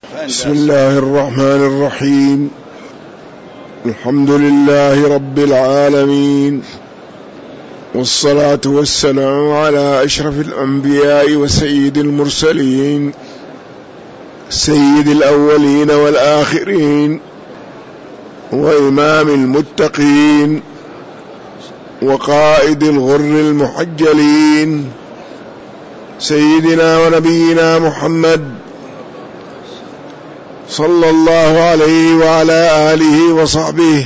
بسم الله الرحمن الرحيم. الحمد لله رب العالمين، والصلاة والسلام على أشرف الأنبياء وسيد المرسلين، سيد الأولين والآخرين، وإمام المتقين، وقائد الغر المحجلين، سيدنا ونبينا محمد صلى الله عليه وعلى آله وصحبه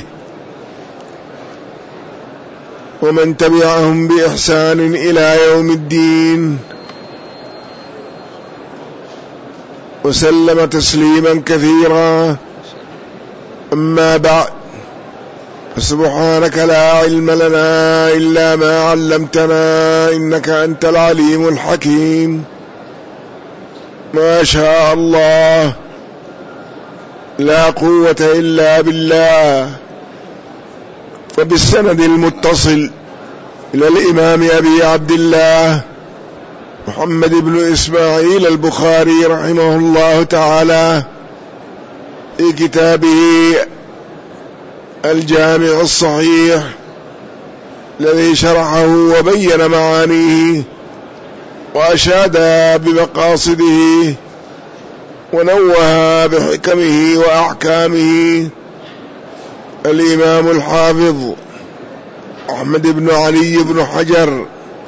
ومن تبعهم بإحسان إلى يوم الدين، وسلم تسليما كثيرا. أما بعد، فسبحانك لا علم لنا إلا ما علمتنا، إنك أنت العليم الحكيم. ما شاء الله، لا قوة إلا بالله. وبالسند المتصل إلى الإمام أبي عبد الله محمد بن إسماعيل البخاري رحمه الله تعالى في كتابه الجامع الصحيح الذي شرحه وبين معانيه وأشاد بمقاصده ونوه بحكمه وأحكامه الإمام الحافظ أحمد بن علي بن حجر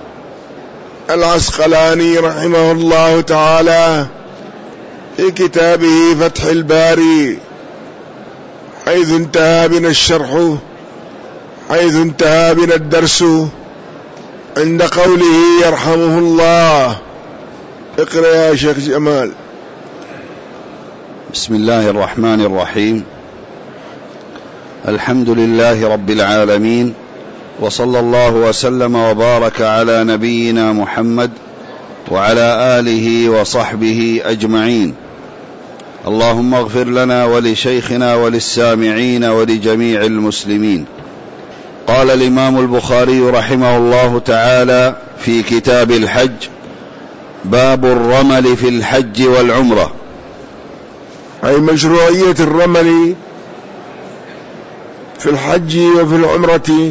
العسقلاني رحمه الله تعالى في كتابه فتح الباري، حيث انتهى بنا الشرح، حيث انتهى بنا الدرس عند قوله يرحمه الله. اقرأ يا شيخ جمال. بسم الله الرحمن الرحيم. الحمد لله رب العالمين، وصلى الله وسلم وبارك على نبينا محمد وعلى آله وصحبه أجمعين. اللهم اغفر لنا ولشيخنا وللسامعين ولجميع المسلمين. قال الإمام البخاري رحمه الله تعالى في كتاب الحج: باب الرمل في الحج والعمرة، أي مشروعية الرمل في الحج وفي العمرة،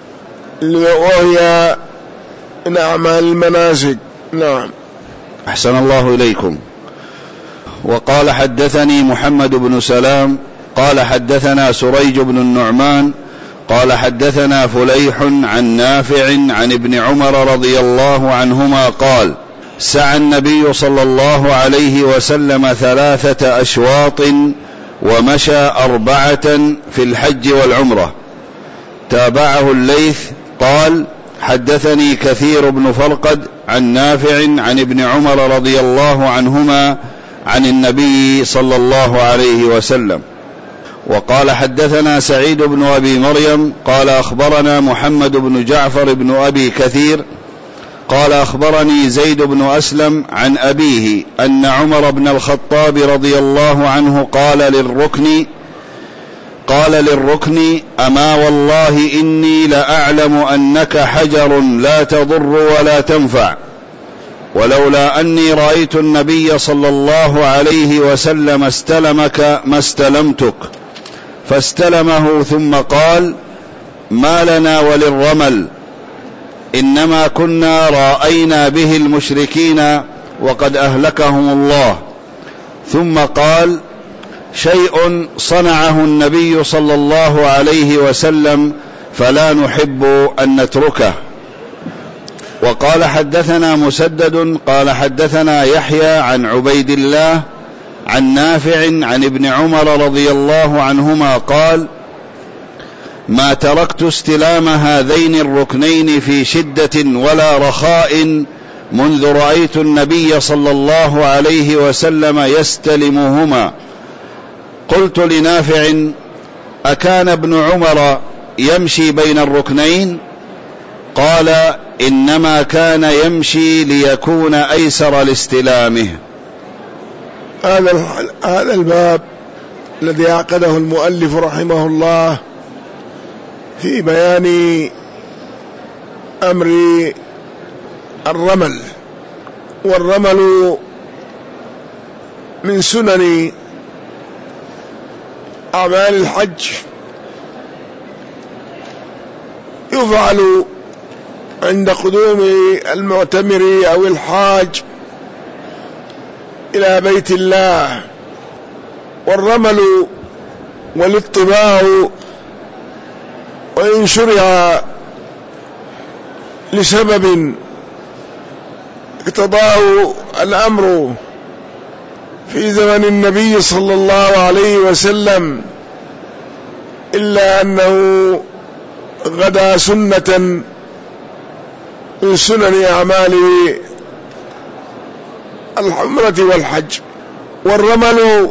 وهي من أعمال المناسك. نعم. أحسن الله إليكم. وقال حدثني محمد بن سلام قال حدثنا سريج بن النعمان قال حدثنا فليح عن نافع عن ابن عمر رضي الله عنهما قال: سعى النبي صلى الله عليه وسلم 3 أشواط ومشى 4 في الحج والعمرة. تابعه الليث قال: حدثني كثير بن فرقد عن نافع عن ابن عمر رضي الله عنهما عن النبي صلى الله عليه وسلم. وقال حدثنا سعيد بن أبي مريم قال أخبرنا محمد بن جعفر بن أبي كثير قال أخبرني زيد بن أسلم عن أبيه أن عمر بن الخطاب رضي الله عنه قال للركن: أما والله إني لأعلم أنك حجر لا تضر ولا تنفع، ولولا أني رأيت النبي صلى الله عليه وسلم استلمك ما استلمتك. فاستلمه ثم قال: ما لنا وللرمل، إنما كنا رأينا به المشركين وقد أهلكهم الله. ثم قال: شيء صنعه النبي صلى الله عليه وسلم فلا نحب أن نتركه. وقال حدثنا مسدد قال حدثنا يحيى عن عبيد الله عن نافع عن ابن عمر رضي الله عنهما قال: ما تركت استلام هذين الركنين في شدة ولا رخاء منذ رأيت النبي صلى الله عليه وسلم يستلمهما. قلت لنافع: أكان ابن عمر يمشي بين الركنين؟ قال: إنما كان يمشي ليكون أيسر لاستلامه. هذا الباب الذي عقده المؤلف رحمه الله في بيان أمر الرمل، والرمل من سنن أعمال الحج يفعل عند قدوم المعتمر أو الحاج إلى بيت الله، والرمل والاطباع وإن شرع لسبب اقتضاه الأمر في زمن النبي صلى الله عليه وسلم، إلا أنه غدا سنة من سنن أعمال العمرة والحج. والرمل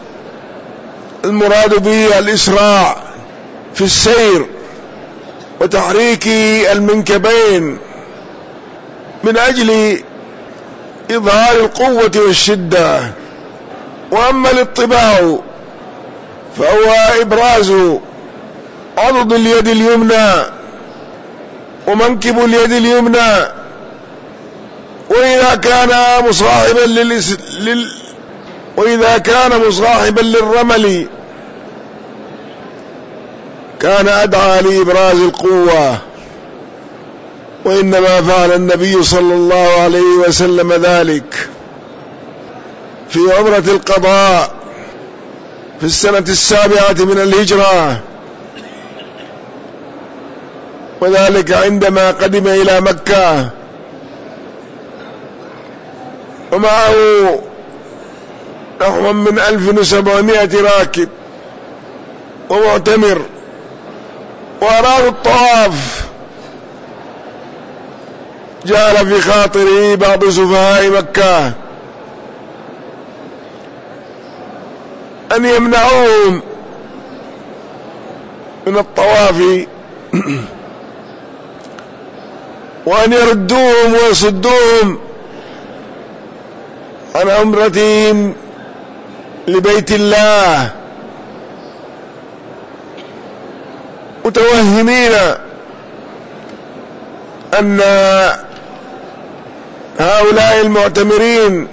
المراد به الإسراع في السير وتحريك المنكبين من أجل إظهار القوة والشدة. وأما الاطباع فهو إبراز عضد اليد اليمنى ومنكب اليد اليمنى، وإذا كان مصاحبا للرمل كان أدعى لإبراز القوة، وإنما فعل النبي صلى الله عليه وسلم ذلك في عمرة القضاء في السنة 7 من الهجرة، وذلك عندما قدم إلى مكة ومعه نحو من 1700 راكب ومعتمر، وأرادوا الطواف. جعل في خاطره بعض سفهاء مكة أن يمنعوهم من الطواف وأن يردوهم ويصدوهم عن عمرتهم لبيت الله، متوهمين أن هؤلاء المعتمرين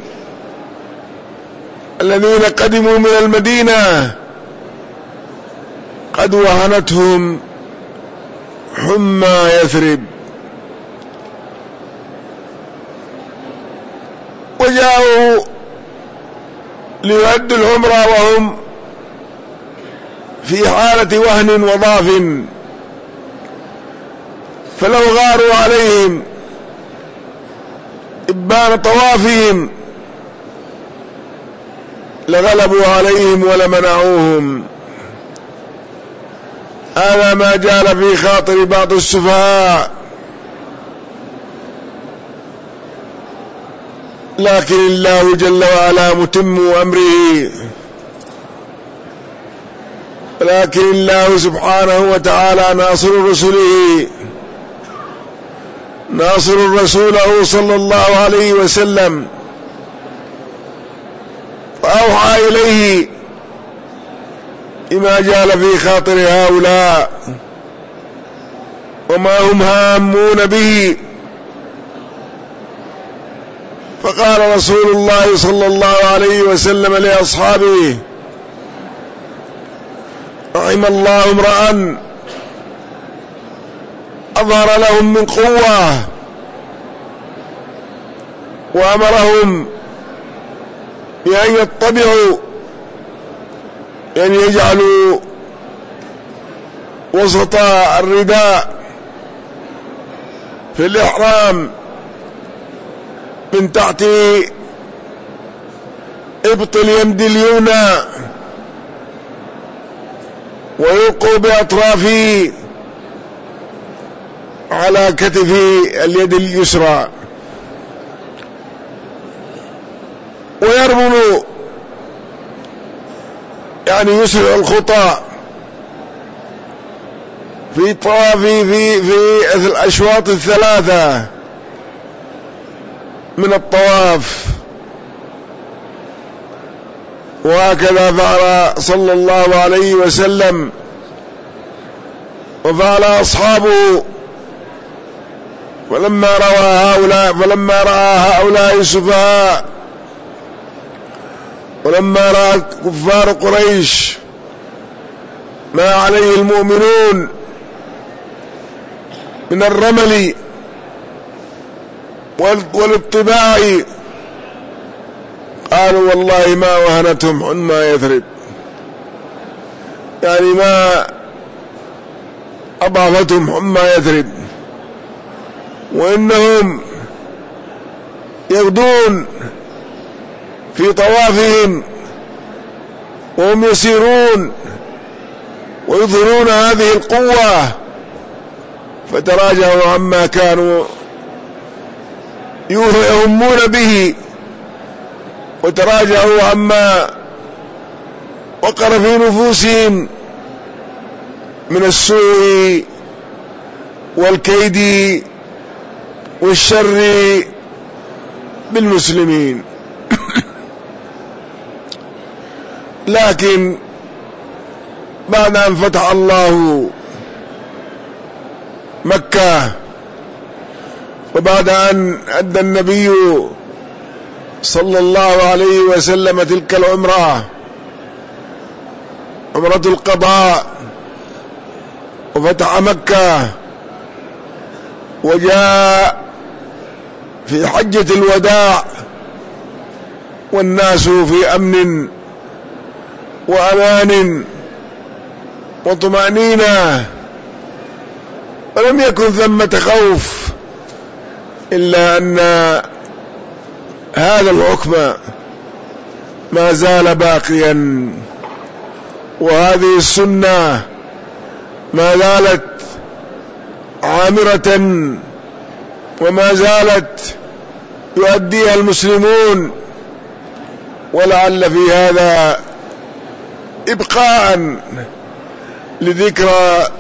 الذين قدموا من المدينة قد وهنتهم حمى يثرب، وجاءوا ليؤدوا العمرة وهم في حالة وهن وضعف، فلو غاروا عليهم إبان طوافهم لغلبوا عليهم ولمنعوهم. هذا ما جال في خاطر بعض السفهاء، لكن الله جل وعلا متم أمره، لكن الله سبحانه وتعالى ناصر رسله، ناصر رسوله صلى الله عليه وسلم، فأوحى إليه بما جال في خاطر هؤلاء وما هم هامون به. فقال رسول الله صلى الله عليه وسلم لأصحابه: رحم الله امرأ أظهر لهم من قوة وأمرهم بأن يتبعوا، يعني يجعلوا وسط الرداء في الإحرام من تحت إبط اليد اليمنى، ويلقوا بأطرافه على كتف اليد اليسرى، ويرملوا يعني يسرع الخطى في طوافه في الأشواط 3 من الطواف. وهكذا فعل صلى الله عليه وسلم وفعل أصحابه. فلما رأى هؤلاء السفهاء، ولما رأى كفار قريش ما عليه المؤمنون من الرمل والاطباع، قالوا والله ما وهنتهم حمى يثرب، يعني ما أضافتهم حمى يثرب، وإنهم يغدون في طوافهم وهم يسيرون ويظهرون هذه القوة، فتراجعوا عما كانوا يهمون به، وتراجعوا عما وقر في نفوسهم من السوء والكيد والشر بالمسلمين. لكن بعد أن فتح الله مكة، وبعد أن أدى النبي صلى الله عليه وسلم تلك العمرة، عمرة القضاء، وفتح مكة، وجاء في حجة الوداع والناس في أمن وأمان وطمأنينة، ولم يكن ثمة خوف، إلا أن هذا الحكم ما زال باقيا، وهذه السنة ما زالت عامرة، وما زالت يؤديها المسلمون. ولعل في هذا إبقاء لذكرى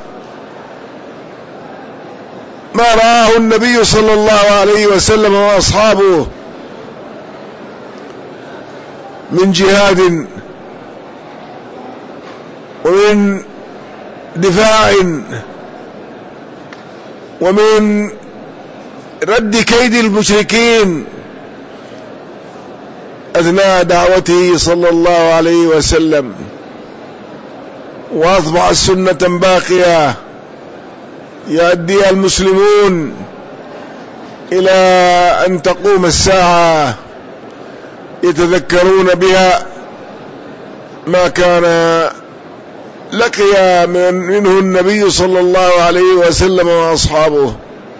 ما رآه النبي صلى الله عليه وسلم وأصحابه من جهاد ومن دفاع ومن رد كيد المشركين أثناء دعوته صلى الله عليه وسلم، وأصبحت سنة باقية يؤديها المسلمون إلى أن تقوم الساعة، يتذكرون بها ما كان لقي منه النبي صلى الله عليه وسلم وأصحابه.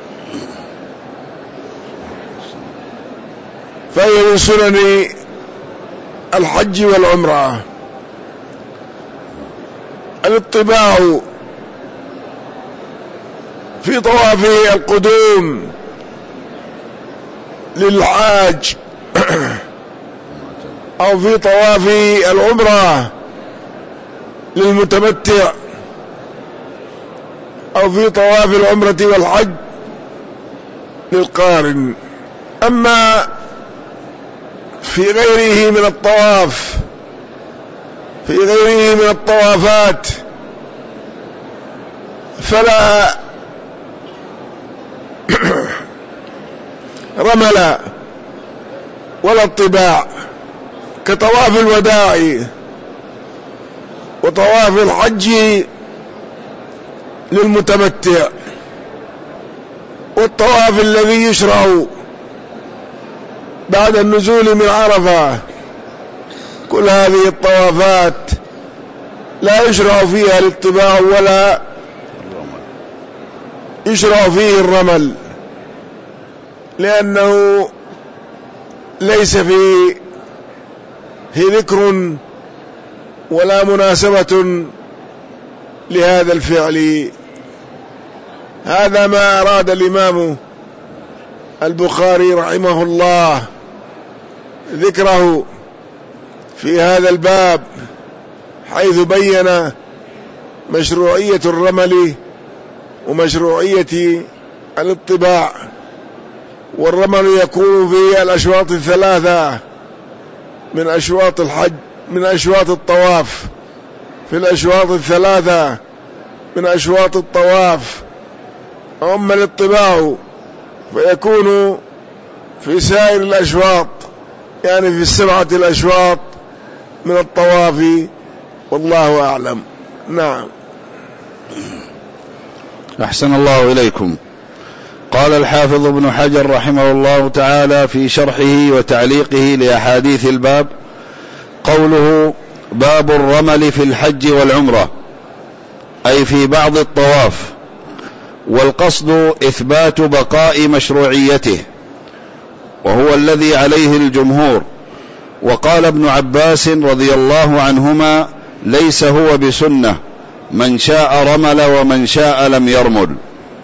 فهي من سنن الحج والعمرة. الاطباع في طواف القدوم للحاج أو في طواف العمرة للمتمتع أو في طواف العمرة والحج للقارن. أما في غيره من الطواف، في غيره من الطوافات، فلا رمل ولا اطباع، كطواف الوداع وطواف الحج للمتمتع، والطواف الذي يشرع بعد النزول من عرفة. كل هذه الطوافات لا يشرع فيها الاطباع ولا يشرع فيه الرمل، لأنه ليس فيه ذكر ولا مناسبة لهذا الفعل. هذا ما أراد الإمام البخاري رحمه الله ذكره في هذا الباب، حيث بين مشروعية الرمل ومشروعية الاطباع. والرمل يكون في الأشواط الثلاثة من أشواط الحج، من أشواط الطواف، في الأشواط الثلاثة من أشواط الطواف. أما الاطباع فيكون في سائر الأشواط، يعني في السبعة الأشواط من الطواف، والله أعلم. نعم. أحسن الله إليكم. قال الحافظ ابن حجر رحمه الله تعالى في شرحه وتعليقه لأحاديث الباب: قوله باب الرمل في الحج والعمرة، أي في بعض الطواف، والقصد إثبات بقاء مشروعيته، وهو الذي عليه الجمهور. وقال ابن عباس رضي الله عنهما: ليس هو بسنة، من شاء رمل ومن شاء لم يرمل.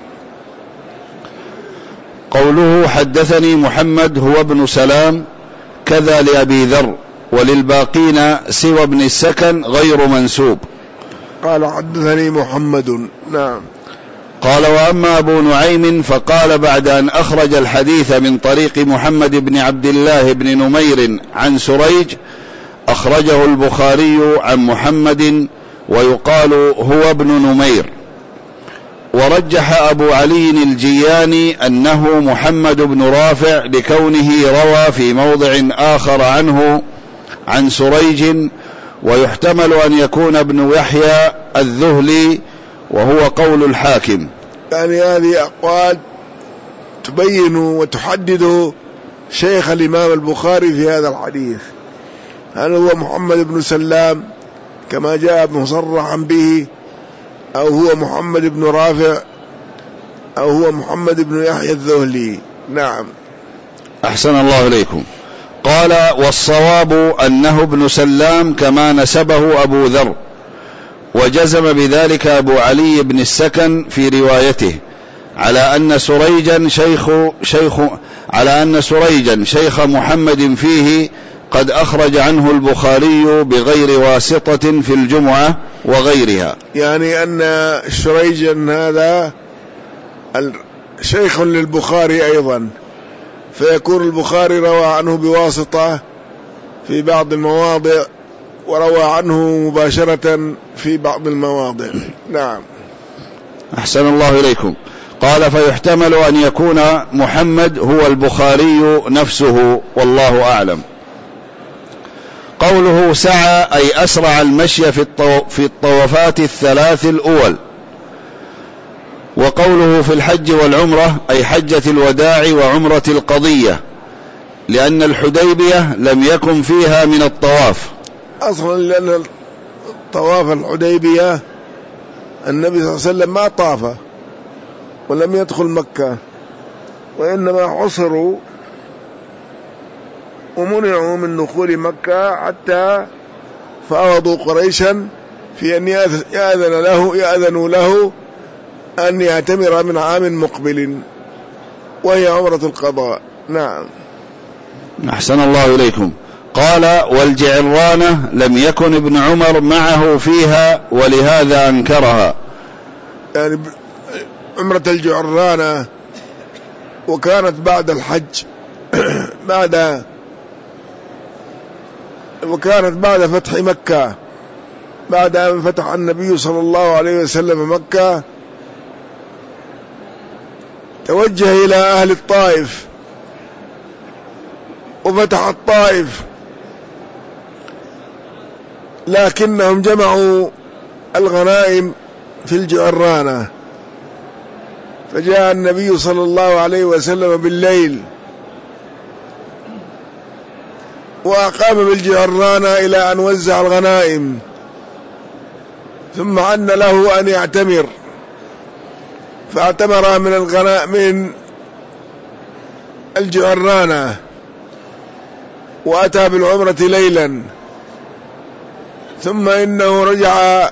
قوله حدثني محمد هو ابن سلام، كذا لأبي ذر، وللباقين سوى ابن السكن غير منسوب. قال حدثني محمد. نعم. قال وأما أبو نعيم فقال بعد أن أخرج الحديث من طريق محمد بن عبد الله بن نمير عن سريج، أخرجه البخاري عن محمد ويقال هو ابن نمير. ورجح أبو علي الجياني أنه محمد بن رافع لكونه روى في موضع آخر عنه عن سريج، ويحتمل أن يكون ابن يحيى الذهلي، وهو قول الحاكم. يعني هذه أقوال تبين وتحدد شيخ الإمام البخاري في هذا الحديث، هل هو محمد بن سلام كما جاء مصرحا به، أو هو محمد بن رافع، أو هو محمد بن يحيى الذهلي. نعم. أحسن الله إليكم. قال والصواب أنه ابن سلام كما نسبه أبو ذر، وجزم بذلك أبو علي بن السكن في روايته، على أن سريجا شيخ محمد فيه قد أخرج عنه البخاري بغير واسطة في الجمعة وغيرها. يعني أن شريجا هذا شيخ للبخاري أيضا، فيكون البخاري روى عنه بواسطة في بعض المواضع، وروى عنه مباشرة في بعض المواضع. نعم. أحسن الله إليكم. قال فيحتمل أن يكون محمد هو البخاري نفسه، والله أعلم. قوله سعى أي أسرع المشي في الطوافات الثلاث الأول. وقوله في الحج والعمرة أي حجة الوداع وعمرة القضية، لأن الحديبية لم يكن فيها من الطواف أصلا، لأن طواف الحديبية النبي صلى الله عليه وسلم ما طاف ولم يدخل مكة، وإنما حصروا ومنعوا من دخول مكة حتى فاوضوا قريشا في أن يأذنوا له أن يعتمر من عام مقبل، وهي عمرة القضاء. نعم. أحسن الله إليكم. قال والجعرانة لم يكن ابن عمر معه فيها ولهذا أنكرها. يعني عمرة الجعرانة وكانت بعد الحج وكانت بعد فتح مكة، بعد أن فتح النبي صلى الله عليه وسلم مكة توجه إلى أهل الطائف وفتح الطائف، لكنهم جمعوا الغنائم في الجعرانة، فجاء النبي صلى الله عليه وسلم بالليل وأقام بالجعرانة إلى أن وزع الغنائم، ثم عن له أن يعتمر، فاعتمر من الجعرانة وأتى بالعمرة ليلا، ثم إنه رجع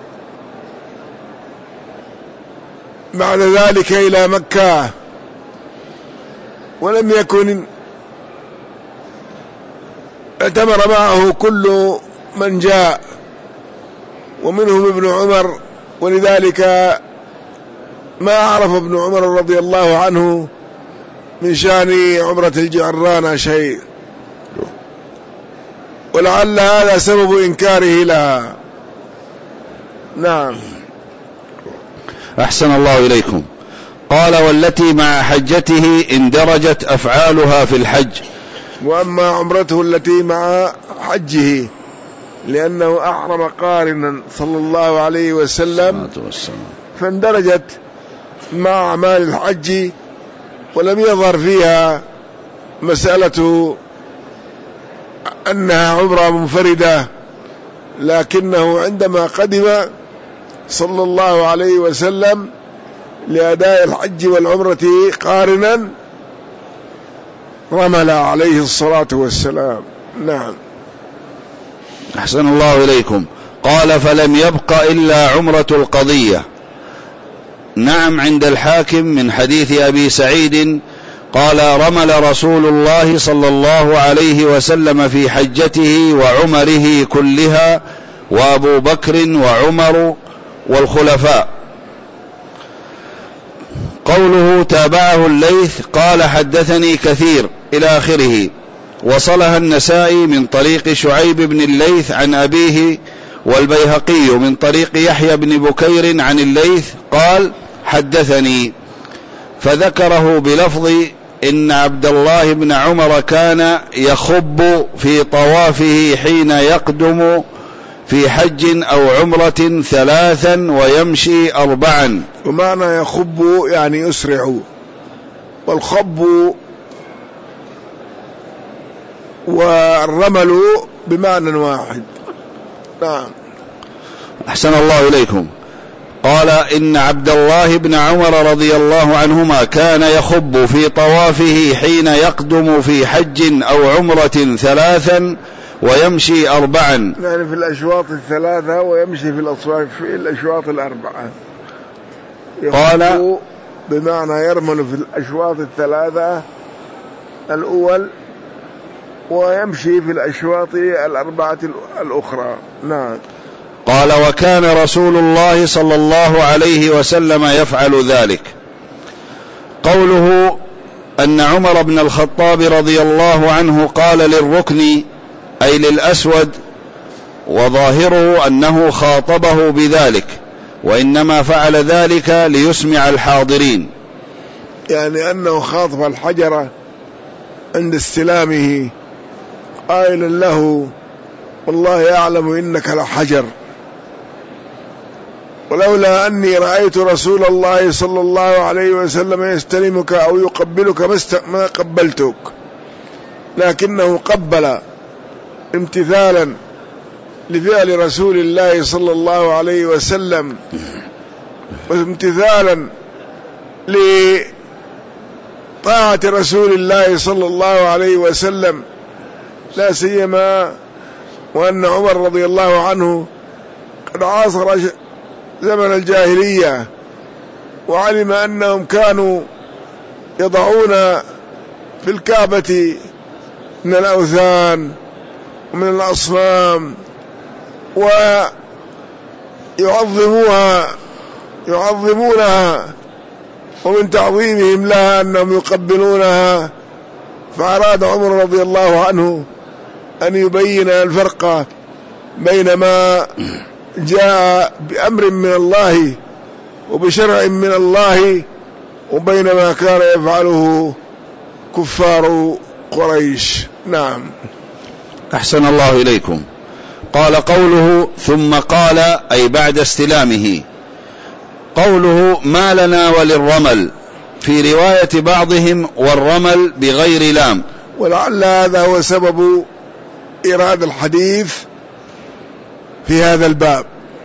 بعد ذلك إلى مكة، ولم يكن اعتمر معه كل من جاء ومنهم ابن عمر، ولذلك ما عرف ابن عمر رضي الله عنه من شأن عمرة الجعرانة شيء، ولعل هذا سبب إنكاره لها. نعم. أحسن الله إليكم. قال والتي مع حجته اندرجت أفعالها في الحج. وأما عمرته التي مع حجه لأنه أحرم قارنا صلى الله عليه وسلم، فاندرجت مع أعمال الحج ولم يظهر فيها مسألة أنها عمرة منفردة، لكنه عندما قدم صلى الله عليه وسلم لأداء الحج والعمرة قارنا رمل عليه الصلاة والسلام. نعم. أحسن الله إليكم. قال فلم يبق إلا عمرة القضية. نعم، عند الحاكم من حديث أبي سعيد قال رمل رسول الله صلى الله عليه وسلم في حجته وعمره كلها وأبو بكر وعمر والخلفاء. قوله تابعه الليث قال حدثني كثير إلى آخره، وصلها النسائي من طريق شعيب بن الليث عن أبيه، والبيهقي من طريق يحيى بن بكير عن الليث قال حدثني، فذكره بلفظ إن عبد الله بن عمر كان يخب في طوافه حين يقدم في حج أو عمرة 3 ويمشي 4. ومعنى يخب يعني يسرع، والخب والرمل بمعنى واحد. نعم. أحسن الله إليكم. قال إن عبد الله بن عمر رضي الله عنهما كان يخب في طوافه حين يقدم في حج أو عمرة 3 ويمشي 4. يعني في الأشواط 3 ويمشي في الأشواط 4. قال بمعنى يرمل في الأشواط 3 الأول ويمشي في الأشواط 4 الأخرى. نعم. قال وكان رسول الله صلى الله عليه وسلم يفعل ذلك. قوله أن عمر بن الخطاب رضي الله عنه قال للركن أي للأسود، وظاهره أنه خاطبه بذلك، وإنما فعل ذلك ليسمع الحاضرين، يعني أنه خاطب الحجر عند استلامه قائلا له والله أعلم إنك لحجر، ولولا أني رأيت رسول الله صلى الله عليه وسلم يستلمك أو يقبلك ما قبلتك، لكنه قبل امتثالا لفعل رسول الله صلى الله عليه وسلم وامتثالا لطاعة رسول الله صلى الله عليه وسلم، لا سيما وأن عمر رضي الله عنه قد عاصر زمن الجاهلية، وعلم أنهم كانوا يضعون في الكعبة من الأوثان ومن الأصنام ويعظمونها، ومن تعظيمهم لها أنهم يقبلونها. فأراد عمر رضي الله عنه أن يبين الفرق بين ما جاء بأمر من الله وبشرع من الله وبين ما كان يفعله كفار قريش. نعم. أحسن الله إليكم. قال قوله ثم قال أي بعد استلامه. قوله ما لنا وللرمل، في رواية بعضهم والرمل بغير لام، ولعل هذا هو سبب إيراد الحديث في هذا الباب،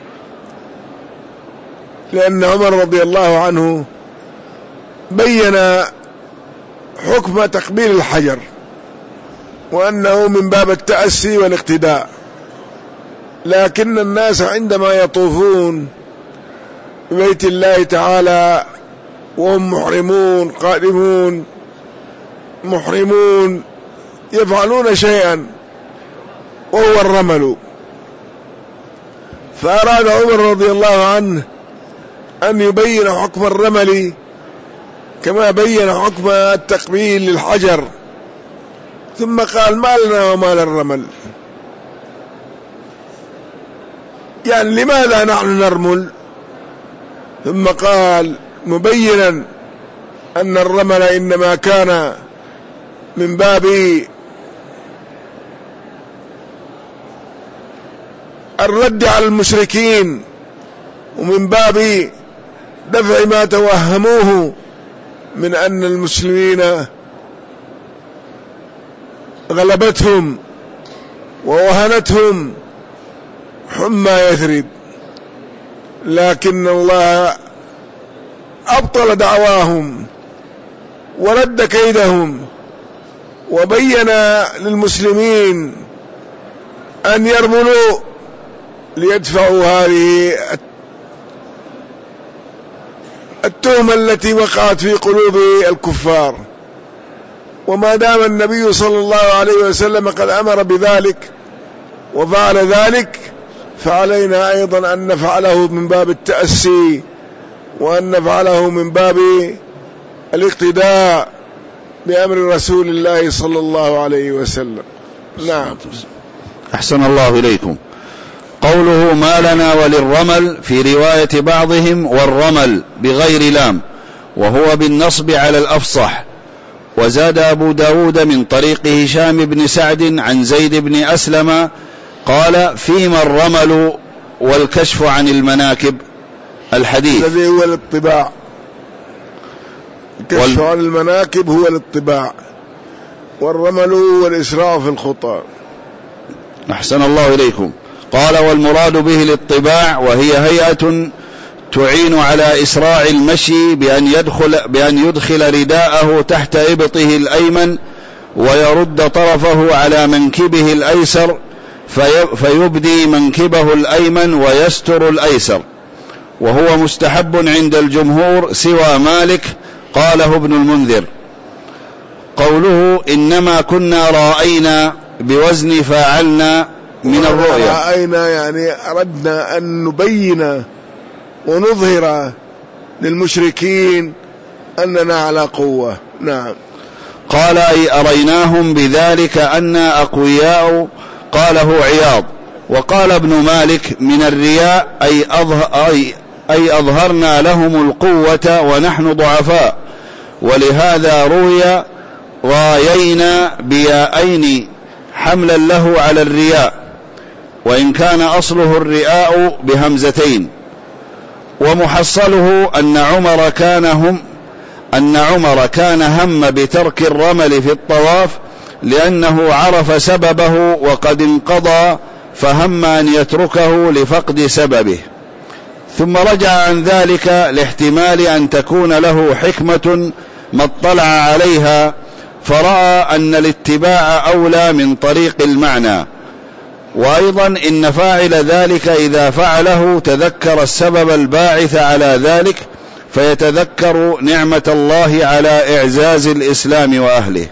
لأن عمر رضي الله عنه بين حكم تقبيل الحجر وأنه من باب التأسي والاقتداء، لكن الناس عندما يطوفون ببيت الله تعالى وهم محرمون قادمون محرمون يفعلون شيئا وهو الرمل، فأراد عمر رضي الله عنه أن يبين حكم الرمل كما بين حكم التقبيل للحجر، ثم قال ما لنا وما للرمل، يعني لماذا نحن نرمل؟ ثم قال مبينا أن الرمل إنما كان من باب الرد على المشركين، ومن باب دفع ما توهموه من أن المسلمين غلبتهم ووهنتهم حمى يثرب، لكن الله أبطل دعواهم ورد كيدهم، وبين للمسلمين أن يرملوا ليدفعوا هذه التهمة التي وقعت في قلوب الكفار. وما دام النبي صلى الله عليه وسلم قد أمر بذلك وفعل ذلك، فعلينا أيضا أن نفعله من باب التأسي، وأن نفعله من باب الاقتداء بأمر رسول الله صلى الله عليه وسلم. نعم. أحسن الله إليكم. قوله ما لنا وللرمل في رواية بعضهم والرمل بغير لام، وهو بالنصب على الأفصح. وزاد أبو داود من طريق هشام بن سعد عن زيد بن أسلم قال فيما الرمل والكشف عن المناكب الحديث الذي هو الاطباع. الكشف عن المناكب هو الاطباع، والرمل هو الإسراع في الخطى. أحسن الله إليكم. قال والمراد به الاطباع، وهي هيئة تعين على إسراع المشي بأن يدخل رداءه تحت إبطه الأيمن ويرد طرفه على منكبه الأيسر فيبدي منكبه الأيمن ويستر الأيسر، وهو مستحب عند الجمهور سوى مالك، قاله ابن المنذر. قوله إنما كنا رأينا بوزن فاعلنا من الرؤيا، رأينا يعني أردنا أن نبين ونظهر للمشركين أننا على قوة. نعم. قال أي أريناهم بذلك أننا أقوياء، قاله عياض. وقال ابن مالك من الرياء أي أظهرنا لهم القوة ونحن ضعفاء، ولهذا روي رايينا بيائين حملا له على الرياء، وإن كان أصله الرياء بهمزتين. ومحصله أن عمر كان هم بترك الرمل في الطواف لأنه عرف سببه وقد انقضى، فهم أن يتركه لفقد سببه، ثم رجع عن ذلك لاحتمال أن تكون له حكمة ما اطلع عليها، فرأى أن الاتباع أولى من طريق المعنى. وأيضا إن فاعل ذلك إذا فعله تذكر السبب الباعث على ذلك، فيتذكر نعمة الله على إعزاز الإسلام وأهله.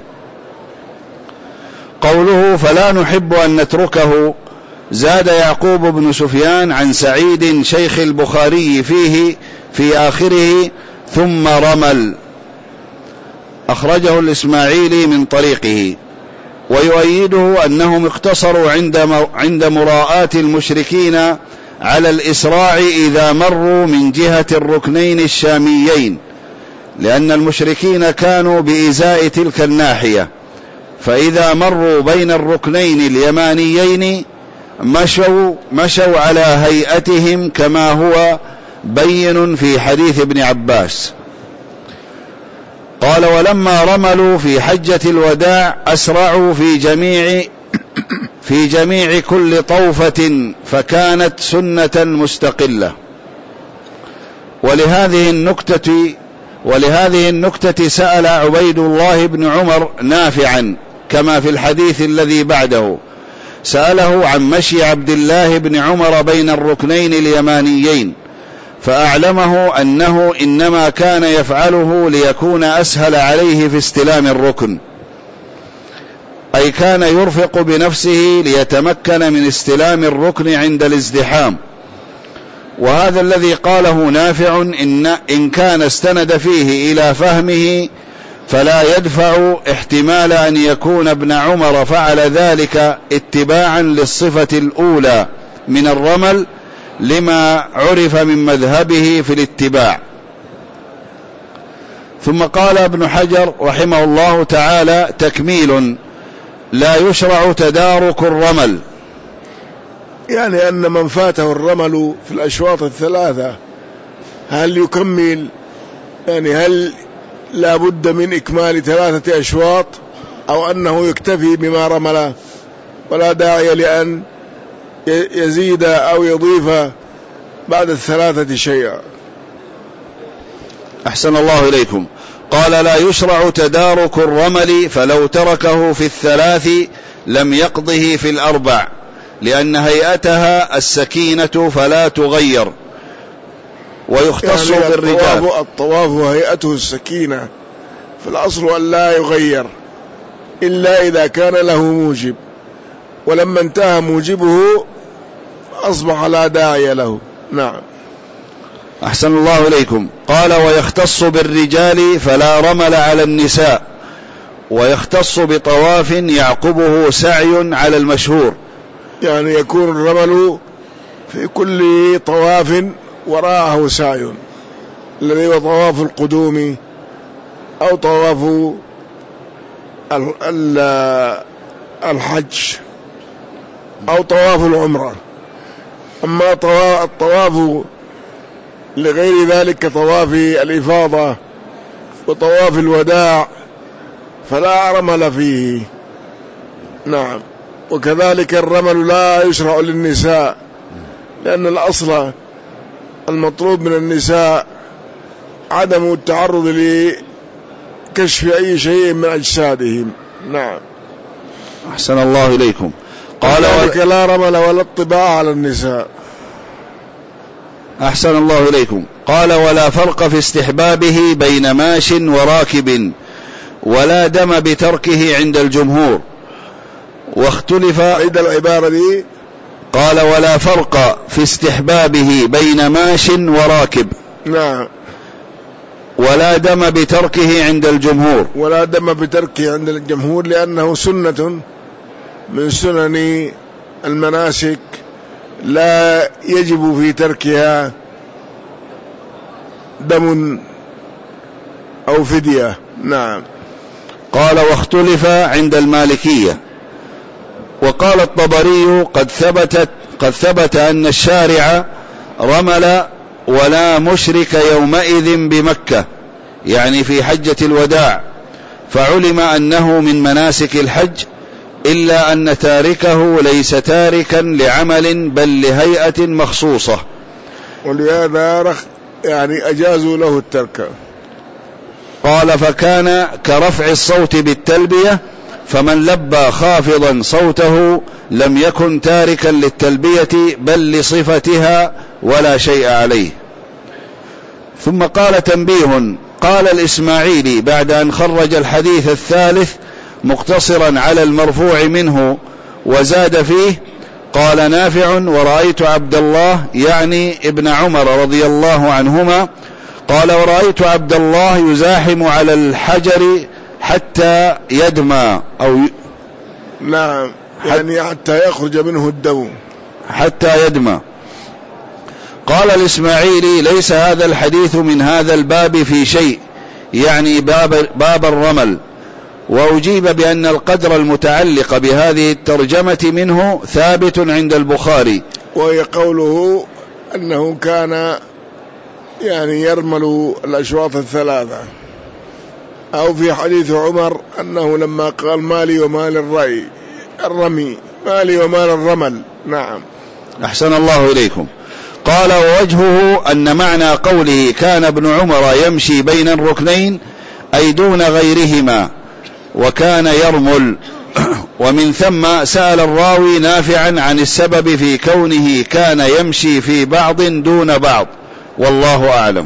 قوله فلا نحب أن نتركه، زاد يعقوب بن سفيان عن سعيد شيخ البخاري فيه في آخره ثم رمل، أخرجه الإسماعيلي من طريقه. ويؤيده أنهم اقتصروا عند مراءاة المشركين على الإسراع إذا مروا من جهة الركنين الشاميين، لأن المشركين كانوا بإزاء تلك الناحية، فإذا مروا بين الركنين اليمانيين مشوا على هيئتهم، كما هو بين في حديث ابن عباس. قال ولما رملوا في حجة الوداع أسرعوا في جميع كل طوفة، فكانت سنة مستقلة. ولهذه النكتة سأل عبيد الله بن عمر نافعا، كما في الحديث الذي بعده، سأله عن مشي عبد الله بن عمر بين الركنين اليمانيين، فأعلمه أنه إنما كان يفعله ليكون أسهل عليه في استلام الركن، أي كان يرفق بنفسه ليتمكن من استلام الركن عند الازدحام. وهذا الذي قاله نافع إن كان استند فيه إلى فهمه فلا يدفع احتمال أن يكون ابن عمر فعل ذلك اتباعا للصفة الأولى من الرمل، لما عرف من مذهبه في الاتباع. ثم قال ابن حجر رحمه الله تعالى تكميل: لا يشرع تدارك الرمل، يعني أن من فاته الرمل في الأشواط الثلاثة هل يكمل؟ يعني هل لا بد من إكمال 3 أشواط أو أنه يكتفي بما رمله ولا داعي لأن يزيد أو يضيف بعد 3 شيئا؟ أحسن الله إليكم. قال: لا يشرع تدارك الرمل، فلو تركه في 3 لم يقضه في 4، لأن هيئتها السكينة فلا تغير، ويختص يعني بالرجال. الطواف هيئته السكينة، فالأصل أن لا يغير إلا إذا كان له موجب، ولما انتهى موجبه أصبح لا داعي له. نعم. أحسن الله إليكم. قال: ويختص بالرجال فلا رمل على النساء، ويختص بطواف يعقبه سعي على المشهور. يعني يكون الرمل في كل طواف وراءه سعي، الذي هو طواف القدوم أو طواف الحج أو طواف العمرة. أما الطواف لغير ذلك كطواف الإفاضة وطواف الوداع فلا رمل فيه. نعم. وكذلك الرمل لا يشرع للنساء، لأن الأصل المطلوب من النساء عدم التعرض لكشف أي شيء من أجسادهم. نعم. أحسن الله إليكم. قال: وذلك لا رمل ولا اطباع على النساء. أحسن الله إليكم. قال: ولا فرق في استحبابه بين ماش وراكب، ولا دم بتركه عند الجمهور، واختلف. عند العبارة دي قال: ولا فرق في استحبابه بين ماش وراكب. نعم. ولا دم بتركه عند الجمهور. ولا دم بتركه عند الجمهور، لأنه سنة من سنن المناسك لا يجب في تركها دم أو فدية. نعم. قال: واختلف عند المالكية. وقال الطبري: قد ثبت أن الشارع رمل ولا مشرك يومئذ بمكة، يعني في حجة الوداع، فعلم أنه من مناسك الحج، إلا أن تاركه ليس تاركا لعمل بل لهيئة مخصوصة، ولهذا يعني أجازوا له الترك. قال: فكان كرفع الصوت بالتلبية، فمن لبى خافضا صوته لم يكن تاركا للتلبية بل لصفتها ولا شيء عليه. ثم قال: تنبيه. قال الإسماعيلي بعد أن خرج الحديث الثالث مقتصرا على المرفوع منه وزاد فيه: قال نافع: ورأيت عبد الله، يعني ابن عمر رضي الله عنهما، قال: ورأيت عبد الله يزاحم على الحجر حتى يدمى أو نعم، يعني حتى يخرج منه الدم، حتى يدمى. قال الإسماعيلي: ليس هذا الحديث من هذا الباب في شيء، يعني باب الرمل. وأجيب بأن القدر المتعلق بهذه الترجمة منه ثابت عند البخاري، وهي قوله أنه كان يعني يرمل الأشواط الثلاثة، أو في حديث عمر أنه لما قال: مالي ومال الرمي، مالي ومال الرمل. نعم. أحسن الله إليكم. قال: ووجهه أن معنى قوله كان ابن عمر يمشي بين الركنين أي دون غيرهما، وكان يرمل. ومن ثم سأل الراوي نافعا عن السبب في كونه كان يمشي في بعض دون بعض، والله أعلم.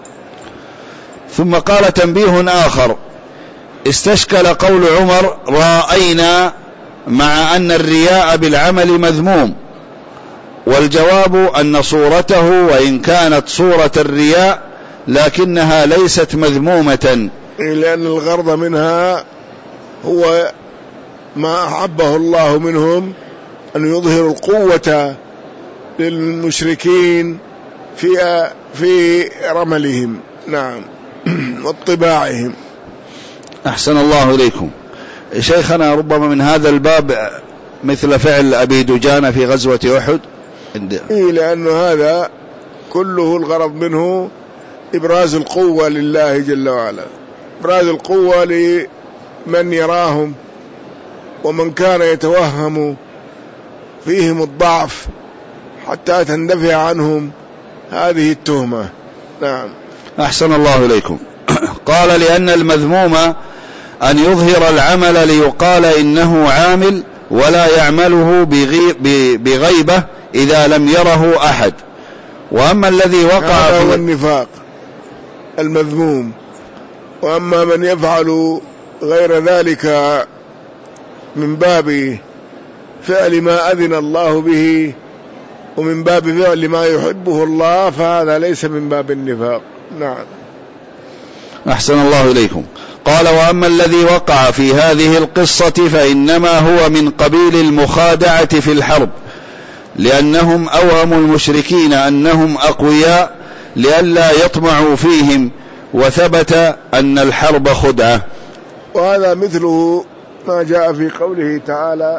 ثم قال: تنبيه آخر. استشكل قول عمر: رأينا، مع أن الرياء بالعمل مذموم، والجواب أن صورته وإن كانت صورة الرياء لكنها ليست مذمومة، لأن الغرض منها هو ما أحبه الله منهم، أن يظهر القوة للمشركين في رملهم. نعم. واطباعهم. أحسن الله إليكم. شيخنا، ربما من هذا الباب مثل فعل أبي دجانة في غزوة أحد، لأن هذا كله الغرض منه إبراز القوة لله جل وعلا، إبراز القوة لمن يراهم ومن كان يتوهم فيهم الضعف حتى تندفع عنهم هذه التهمة. نعم. أحسن الله إليكم. قال لأن المذموم أن يظهر العمل ليقال إنه عامل ولا يعمله بغيبة إذا لم يره أحد. وأما الذي وقع هذا هو النفاق المذموم. وأما من يفعل غير ذلك من باب فعل ما أذن الله به ومن باب فعل ما يحبه الله فهذا ليس من باب النفاق. نعم. أحسن الله إليكم. قال وأما الذي وقع في هذه القصة فإنما هو من قبيل المخادعة في الحرب، لأنهم أوهموا المشركين أنهم أقوياء لئلا يطمعوا فيهم، وثبت أن الحرب خدعة. وهذا مثله ما جاء في قوله تعالى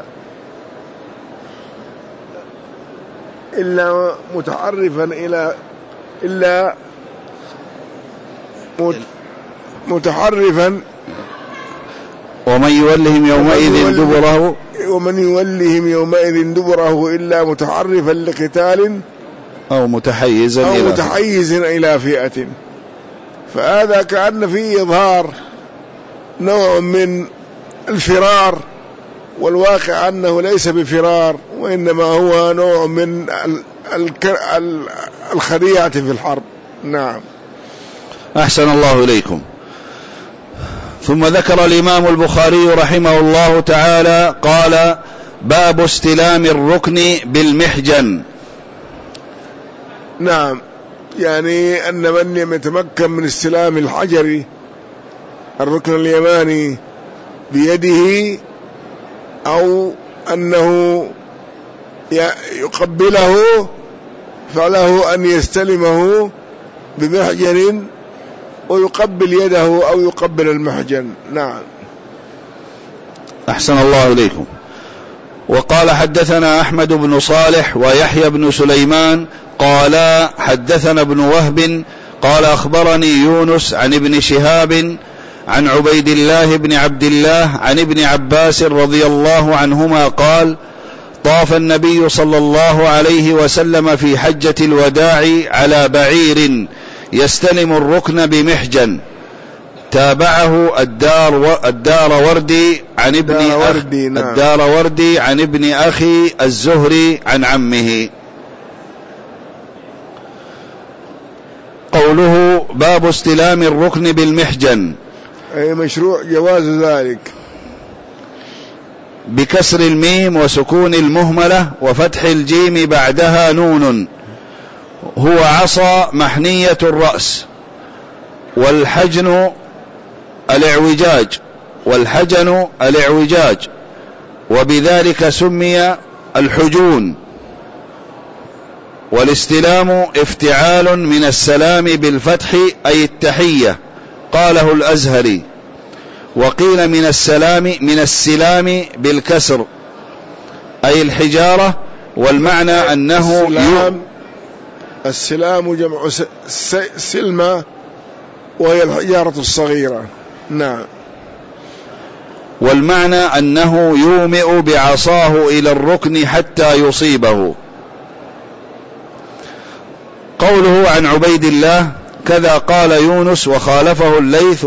إلا متعرفا إلا متحرفا ومن يولهم يومئذ دبره إلا متحرفا لقتال أو متحيز إلى فئة. فهذا كأن فيه إظهار نوع من الفرار، والواقع أنه ليس بفرار وإنما هو نوع من الخديعة في الحرب. نعم. أحسن الله إليكم. ثم ذكر الإمام البخاري رحمه الله تعالى قال باب استلام الركن بالمحجن. نعم، يعني أن من يتمكن من استلام الحجر الركن اليماني بيده أو أنه يقبله فله أن يستلمه بمحجن ويقبل يده أو يقبل المحجن. نعم. أحسن الله إليكم. وقال حدثنا أحمد بن صالح ويحيى بن سليمان قال حدثنا ابن وهب قال أخبرني يونس عن ابن شهاب عن عبيد الله بن عبد الله عن ابن عباس رضي الله عنهما قال طاف النبي صلى الله عليه وسلم في حجة الوداع على يستلم الركن بمحجن. تابعه الداروردي عن ابن أخي الزهري عن عمه. قوله باب استلام الركن بالمحجن أي مشروع جواز ذلك بكسر الميم وسكون المهملة وفتح الجيم بعدها نون. هو عصا محنية الرأس، والحجن الإعوجاج وبذلك سمي الحجون. والاستلام افتعال من السلام بالفتح أي التحية، قاله الأزهري. وقيل من السلام بالكسر أي الحجارة، والمعنى أنه السلام جمع سلمة وهي الحجارة الصغيرة. نعم. والمعنى أنه يومئ بعصاه إلى الركن حتى يصيبه. قوله عن عبيد الله كذا قال يونس وخالفه الليث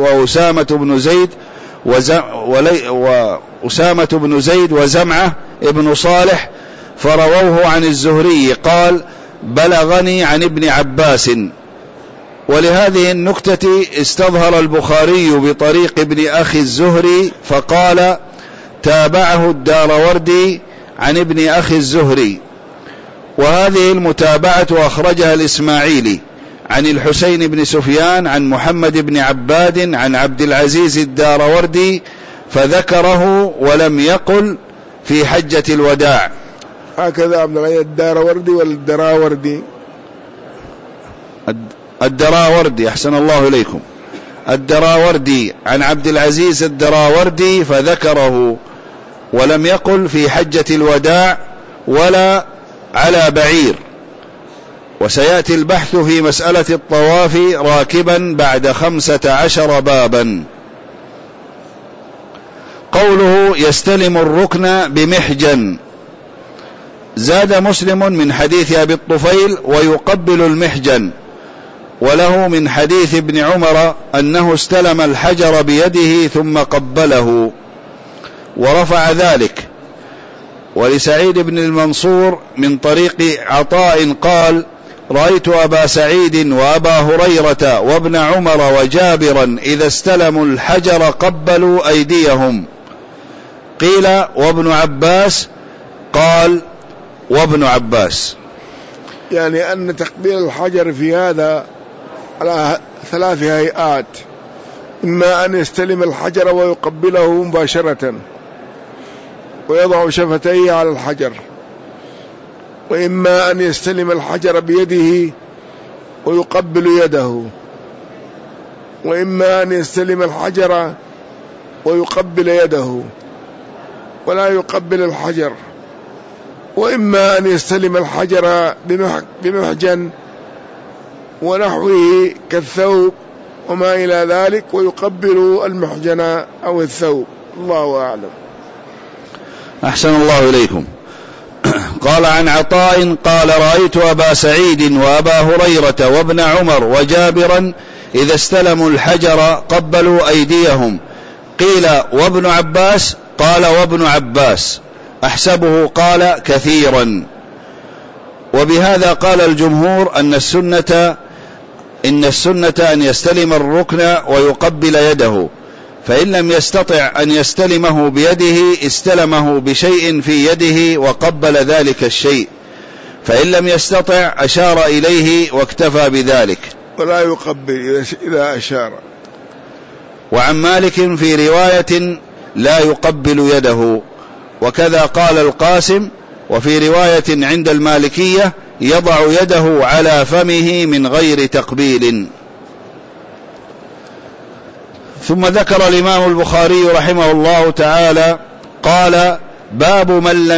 وأسامة بن زيد وزمعة ابن صالح فرووه عن الزهري قال بلغني عن ابن عباس. ولهذه النكتة استظهر البخاري بطريق ابن أخي الزهري فقال تابعه الداروردي عن ابن أخي الزهري. وهذه المتابعة أخرجها الإسماعيلي عن الحسين بن سفيان عن محمد بن عباد عن عبد العزيز الداروردي فذكره ولم يقل في حجة الوداع. هكذا عبد العزيز الداروردي الدراوردي أحسن الله إليكم. الدراوردي عن عبد العزيز الدراوردي فذكره ولم يقل في حجة الوداع ولا على بعير. وسيأتي البحث في مسألة الطواف راكبا بعد 15 بابا. قوله يستلم الركن بمحجن، زاد مسلم من حديث أبي الطفيل ويقبل المحجن، وله من حديث ابن عمر أنه استلم الحجر بيده ثم قبله ورفع ذلك. ولسعيد بن المنصور من طريق عطاء قال: رأيت أبا سعيد وأبا هريرة وابن عمر وجابرا إذا استلموا الحجر قبلوا أيديهم. قيل: وابن عباس؟ قال: وابن عباس. يعني أن تقبيل الحجر في هذا على 3 هيئات: إما أن يستلم الحجر ويقبله مباشرة ويضع شفتيه على الحجر، وإما أن يستلم الحجر بيده ويقبل يده، وإما أن يستلم الحجر ويقبل يده ولا يقبل الحجر، وإما أن يستلم الحجر بمحجن ونحوه كالثوب وما إلى ذلك ويقبل المحجن أو الثوب. الله أعلم. أحسن الله إليكم. قال عن عطاء قال: رأيت أبا سعيد وأبا هريرة وابن عمر وجابرا إذا استلموا الحجر قبلوا أيديهم. قيل: وابن عباس؟ قال: وابن عباس. أحسبه قال: كثيرا. وبهذا قال الجمهور إن السنة أن يستلم الركن ويقبل يده، فإن لم يستطع أن يستلمه بيده استلمه بشيء في يده وقبل ذلك الشيء، فإن لم يستطع أشار إليه واكتفى بذلك ولا يقبل إذا أشار. وعن مالك في رواية: لا يقبل يده. وكذا قال القاسم. وفي رواية عند المالكية: يضع يده على فمه من غير تقبيل. ثم ذكر الإمام البخاري رحمه الله تعالى قال: باب من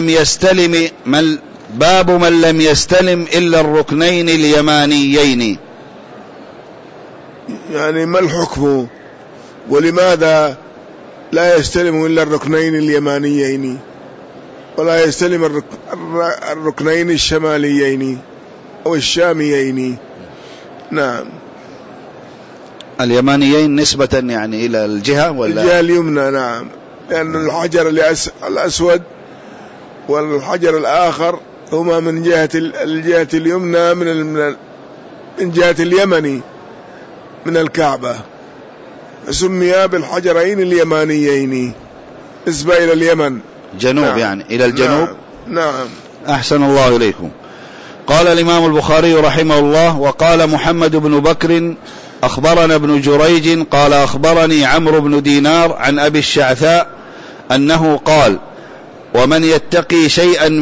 لم يستلم إلا الركنين اليمانيين. يعني ما الحكم ولماذا لا يستلم إلا الركنين اليمانيين ولا يستلم الركنين الشماليين أو الشاميين؟ نعم. اليمانيين نسبة يعني إلى الجهة ولا الجهة اليمنى؟ نعم، لأن الحجر الأسود والحجر الآخر هما من الجهة اليمنى من جهة اليمن من الكعبة، سمي بالحجرين اليمانيين نسبة إلى اليمن جنوب. نعم. يعني إلى الجنوب. نعم. أحسن الله إليكم. قال الإمام البخاري رحمه الله: وقال محمد بن بكر أخبرنا ابن جريج قال أخبرني عمرو بن دينار عن أبي الشعثاء أنه قال: ومن يتقي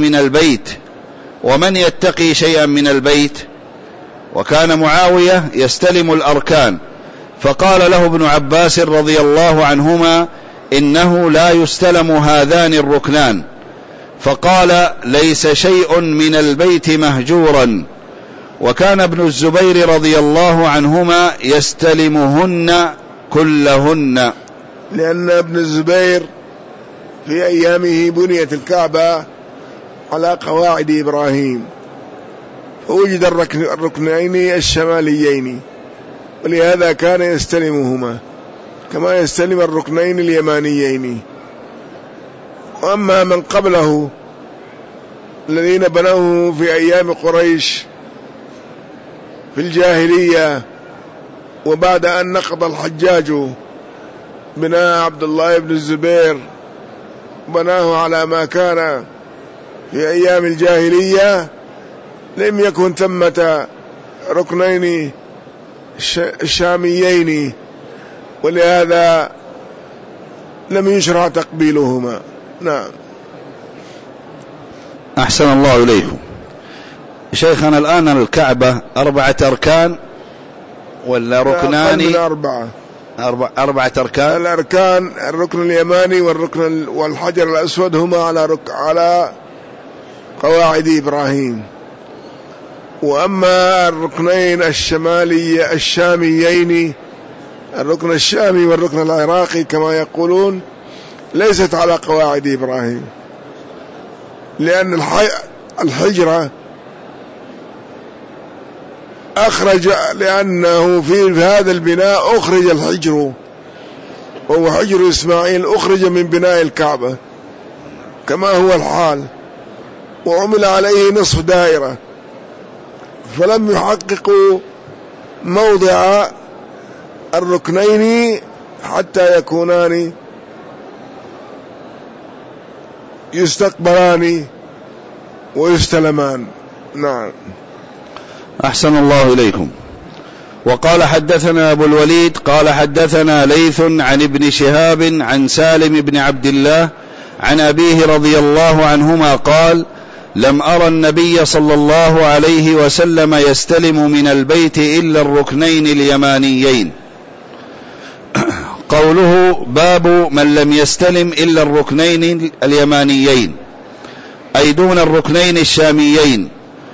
شيئا من البيت. وكان معاوية يستلم الأركان، فقال له ابن عباس رضي الله عنهما: إنه لا يستلم هذان الركنان. فقال: ليس شيء من البيت مهجورا. وكان ابن الزبير رضي الله عنهما يستلمهن كلهن، لأن ابن الزبير في أيامه بنيت الكعبة على قواعد إبراهيم، فوجد الركنين الشماليين، ولهذا كان يستلمهما كما يستلم الركنين اليمانيين. وأما من قبله الذين بنوه في أيام قريش في الجاهلية، وبعد أن نقض الحجاج بناء عبد الله بن الزبير بناه على ما كان في أيام الجاهلية، لم يكن ثمة ركنين الشاميين، ولهذا لم يشرع تقبيلهما. نعم. أحسن الله إليكم. شيخنا الآن الكعبة 4 أركان ولا ركنان؟ 4 أركان. الأركان الركن اليماني والحجر الأسود هما قواعد إبراهيم. وأما الركنين الشاميين، الركن الشامي والركن العراقي كما يقولون، ليست على قواعد إبراهيم، لأن الحجرة أخرج، لأنه في هذا البناء أخرج الحجر، وهو حجر إسماعيل أخرج من بناء الكعبة كما هو الحال، وعمل عليه نصف دائرة، فلم يحققوا موضع الركنين حتى يكونان يستقبلان ويستلمان. نعم. أحسن الله إليكم. وقال حدثنا أبو الوليد قال حدثنا ليث عن ابن شهاب عن سالم بن عبد الله عن أبيه رضي الله عنهما قال: لم أرى النبي صلى الله عليه وسلم يستلم من البيت إلا الركنين اليمانيين. قوله باب من لم يستلم إلا الركنين اليمانيين، أي دون الركنين الشاميين،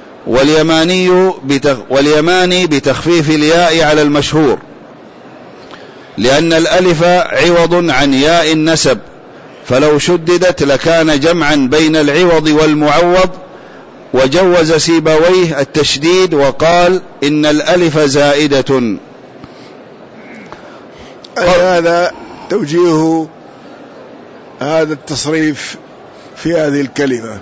واليماني بتخفيف الياء على المشهور، لأن الألف عوض عن ياء النسب، فلو شددت لكان جمعا بين العوض والمعوض. وجوز سيبويه التشديد وقال إن الألف زائدة. هذا توجيه هذا التصريف في هذه الكلمة.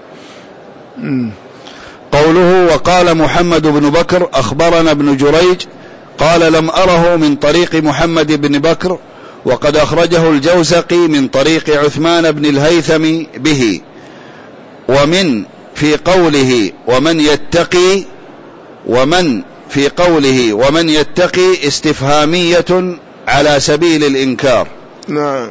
قوله وقال محمد بن بكر أخبرنا ابن جريج قال لم أره من طريق محمد بن بكر، وقد أخرجه الجوزقي من طريق عثمان بن الهيثم به. ومن في قوله ومن يتقي استفهامية على سبيل الإنكار. نعم.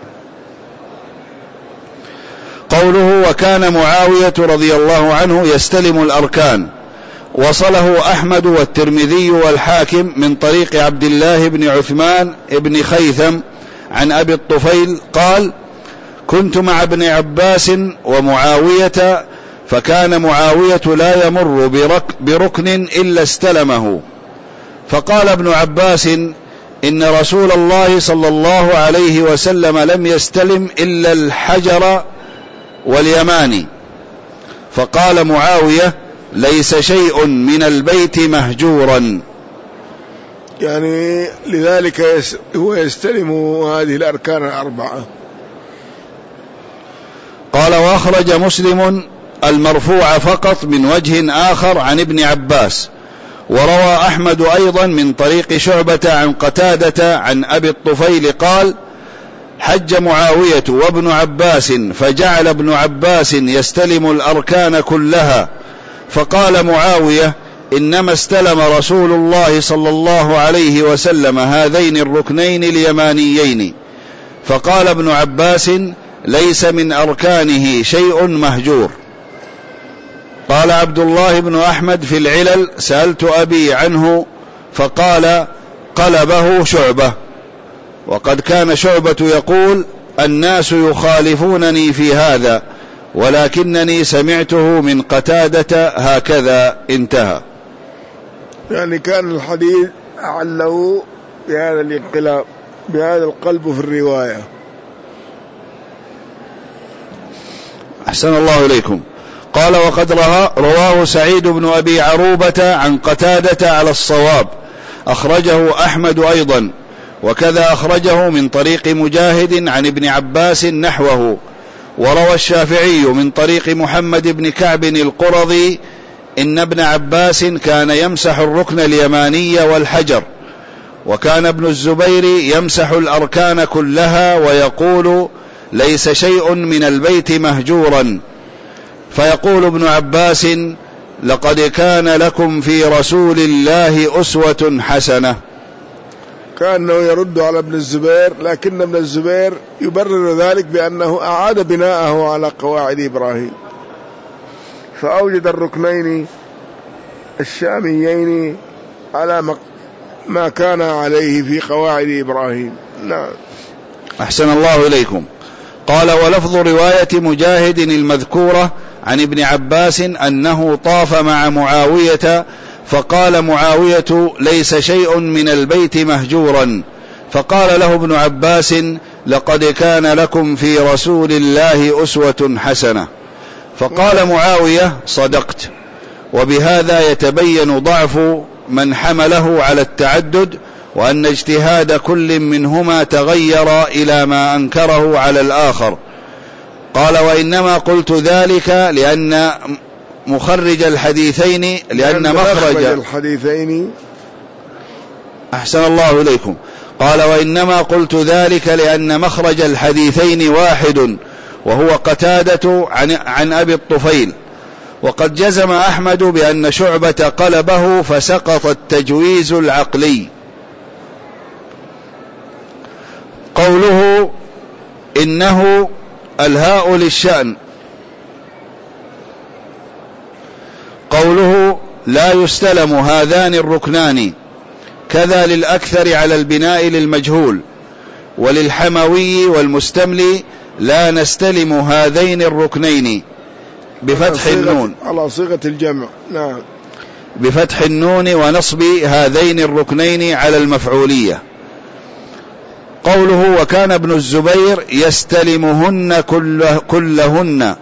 قوله وكان معاوية رضي الله عنه يستلم الأركان، وصله أحمد والترمذي والحاكم من طريق عبد الله بن عثمان بن خيثم عن أبي الطفيل قال: كنت مع ابن عباس ومعاوية، فكان معاوية لا يمر بركن إلا استلمه، فقال ابن عباس: إن رسول الله صلى الله عليه وسلم لم يستلم إلا الحجر واليماني. فقال معاوية: ليس شيء من البيت مهجورا، يعني لذلك هو يستلم هذه الأركان الأربعة. قال وأخرج مسلم المرفوع فقط من وجه آخر عن ابن عباس، وروى أحمد أيضا من طريق شعبة عن قتادة عن أبي الطفيل قال: حج معاوية وابن عباس، فجعل ابن عباس يستلم الأركان كلها، فقال معاوية: إنما استلم رسول الله صلى الله عليه وسلم هذين الركنين اليمانيين. فقال ابن عباس: ليس من أركانه شيء مهجور. قال عبد الله بن أحمد في العلل: سألت أبي عنه فقال: قلبه شعبة. وقد كان شعبة يقول: الناس يخالفونني في هذا، ولكنني سمعته من قتادة هكذا. انتهى. يعني كان الحديث أعله بهذا الانقلاب، بهذا القلب في الرواية. أحسن الله إليكم. قال وقد رواه سعيد بن أبي عروبة عن قتادة على الصواب، أخرجه أحمد أيضا، وكذا أخرجه من طريق مجاهد عن ابن عباس نحوه. وروى الشافعي من طريق محمد بن كعب القرظي إن ابن عباس كان يمسح الركن اليماني والحجر، وكان ابن الزبير يمسح الأركان كلها ويقول: ليس شيء من البيت مهجورا. فيقول ابن عباس: لقد كان لكم في رسول الله أسوة حسنة. كأنه يرد على ابن الزبير، لكن ابن الزبير يبرر ذلك بأنه أعاد بناءه على قواعد إبراهيم، فأوجد الركنين الشاميين على ما كان عليه في قواعد إبراهيم. نعم. أحسن الله إليكم. قال ولفظ رواية مجاهد المذكورة عن ابن عباس أنه طاف مع معاوية فقال معاوية ليس شيء من البيت مهجورا، فقال له ابن عباس لقد كان لكم في رسول الله أسوة حسنة، فقال معاوية صدقت. وبهذا يتبين ضعف من حمله على التعدد، وأن اجتهاد كل منهما تغير إلى ما أنكره على الآخر. قال وإنما قلت ذلك لأن مخرج الحديثين أحسن الله إليكم. قال وإنما قلت ذلك لأن مخرج الحديثين واحد، وهو قتادة عن أبي الطفيل. وقد جزم أحمد بأن شعبة قلبه فسقط التجويز العقلي. قوله إنه الهاء للشأن، قوله لا يستلم هذان الركنان، كذا للأكثر على البناء للمجهول، وللحموي والمستملي لا نستلم هذين الركنين بفتح النون على صيغة الجمع. نعم، بفتح النون ونصب هذين الركنين على المفعولية. قوله وكان ابن الزبير يستلمهن كلهن،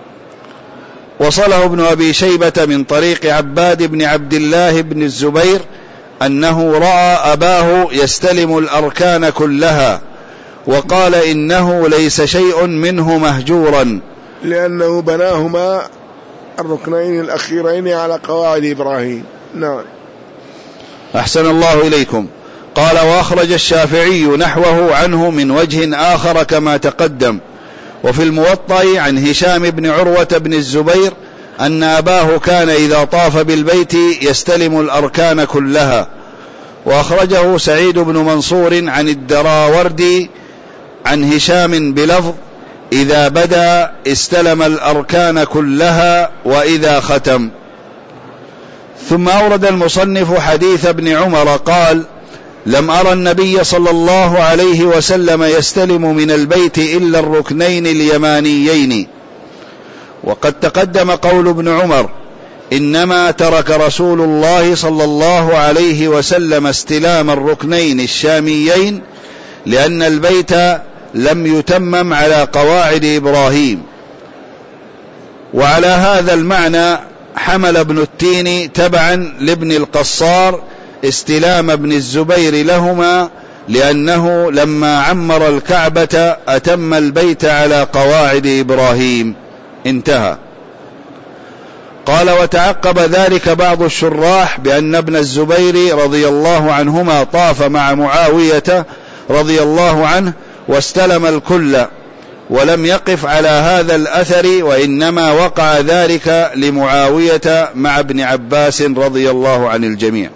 وصله ابن أبي شيبة من طريق عباد بن عبد الله بن الزبير أنه رأى أباه يستلم الأركان كلها، وقال إنه ليس شيء منه مهجورا، لأنه بناهما الركنين الأخيرين على قواعد إبراهيم. نعم. أحسن الله إليكم. قال وأخرج الشافعي نحوه عنه من وجه آخر كما تقدم. وفي الموطأ عن هشام بن عروة بن الزبير أن أباه كان إذا طاف بالبيت يستلم الأركان كلها. وأخرجه سعيد بن منصور عن الدراوردي عن هشام بلفظ إذا بدأ استلم الأركان كلها وإذا ختم. ثم أورد المصنف حديث ابن عمر قال لم أرى النبي صلى الله عليه وسلم يستلم من البيت إلا الركنين اليمانيين. وقد تقدم قول ابن عمر إنما ترك رسول الله صلى الله عليه وسلم استلام الركنين الشاميين لأن البيت لم يتمم على قواعد إبراهيم. وعلى هذا المعنى حمل ابن التين تبعا لابن القصار استلام ابن الزبير لهما، لأنه لما عمر الكعبة أتم البيت على قواعد إبراهيم. انتهى. قال وتعقب ذلك بعض الشراح بأن ابن الزبير رضي الله عنهما طاف مع معاوية رضي الله عنه واستلم الكل، ولم يقف على هذا الأثر، وإنما وقع ذلك لمعاوية مع ابن عباس رضي الله عن الجميع.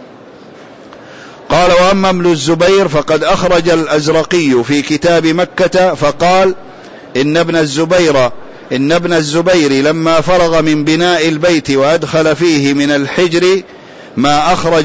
قال وأما ابن الزبير فقد أخرج الأزرقي في كتاب مكة فقال إن ابن الزبير لما فرغ من بناء البيت وأدخل فيه من الحجر ما أخرج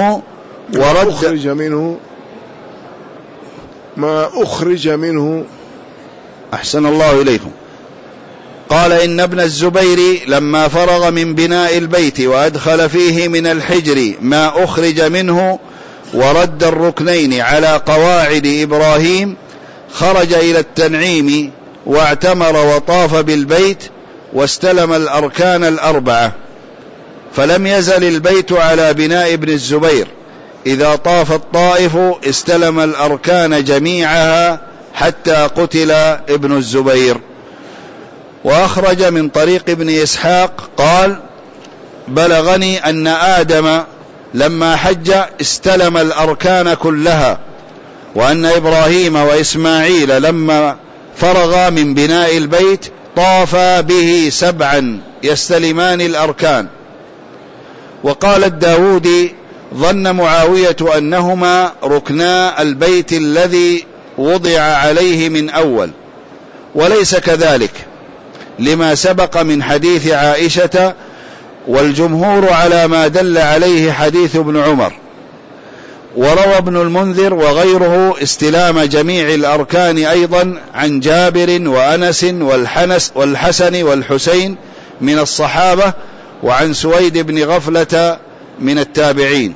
منه أحسن الله إليكم. قال إن ابن الزبير لما فرغ من بناء البيت وأدخل فيه من الحجر ما أخرج منه ورد الركنين على قواعد إبراهيم، خرج إلى التنعيم واعتمر وطاف بالبيت واستلم الأركان الأربعة، فلم يزل البيت على بناء ابن الزبير. إذا طاف الطائف استلم الأركان جميعها حتى قتل ابن الزبير. وأخرج من طريق ابن إسحاق قال بلغني أن آدم لما حج استلم الأركان كلها، وأن إبراهيم وإسماعيل لما فرغا من بناء البيت طافا به 7 يستلمان الأركان. وقال الداودي ظن معاوية أنهما ركنا البيت الذي وضع عليه من أول، وليس كذلك لما سبق من حديث عائشة، والجمهور على ما دل عليه حديث ابن عمر. وروى ابن المنذر وغيره استلام جميع الأركان أيضا عن جابر وأنس والحسن والحسين من الصحابة، وعن سويد بن غفلة من التابعين.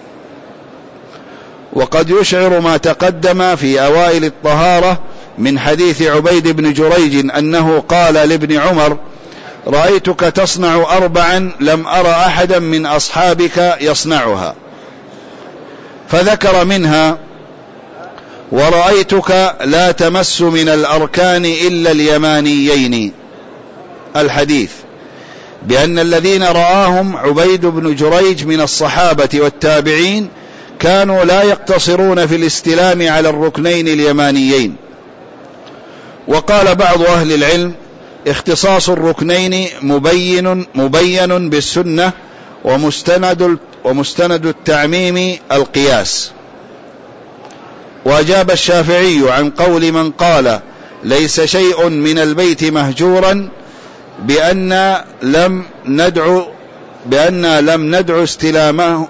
وقد يشعر ما تقدم في أوائل الطهارة من حديث عبيد بن جريج أنه قال لابن عمر: رأيتك تصنع 4 لم أرى أحدا من أصحابك يصنعها، فذكر منها: ورأيتك لا تمس من الأركان إلا اليمانيين، الحديث، بأن الذين رآهم عبيد بن جريج من الصحابة والتابعين كانوا لا يقتصرون في الاستلام على الركنين اليمانيين. وقال بعض أهل العلم: اختصاص الركنين مبين بالسنة، ومستند التعميم القياس. وأجاب الشافعي عن قول من قال: ليس شيء من البيت مهجورا بأن لم ندع استلامه،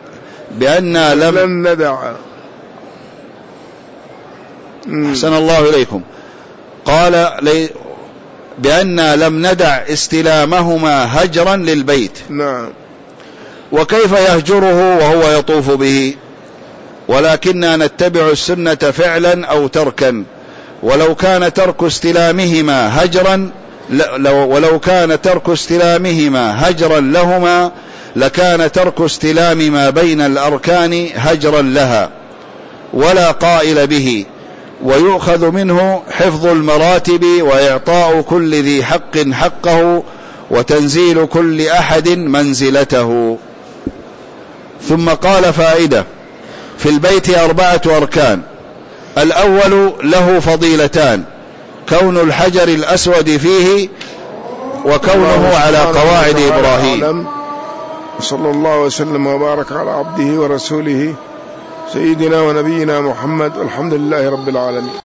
أحسن الله إليكم، قال بأن لم ندع استلامهما هجرا للبيت. نعم. وكيف يهجره وهو يطوف به؟ ولكننا نتبع السنة فعلا أو تركا، ولو كان ترك استلامهما هجرا لهما لكان ترك استلام ما بين الأركان هجرا لها، ولا قائل به. ويؤخذ منه حفظ المراتب، وإعطاء كل ذي حق حقه، وتنزيل كل أحد منزلته. ثم قال: فائدة: في البيت 4 أركان. الأول له فضيلتان: كون الحجر الأسود فيه، وكونه على قواعد إبراهيم. صلى الله وسلم وبارك على عبده ورسوله سيدنا ونبينا محمد، والحمد لله رب العالمين.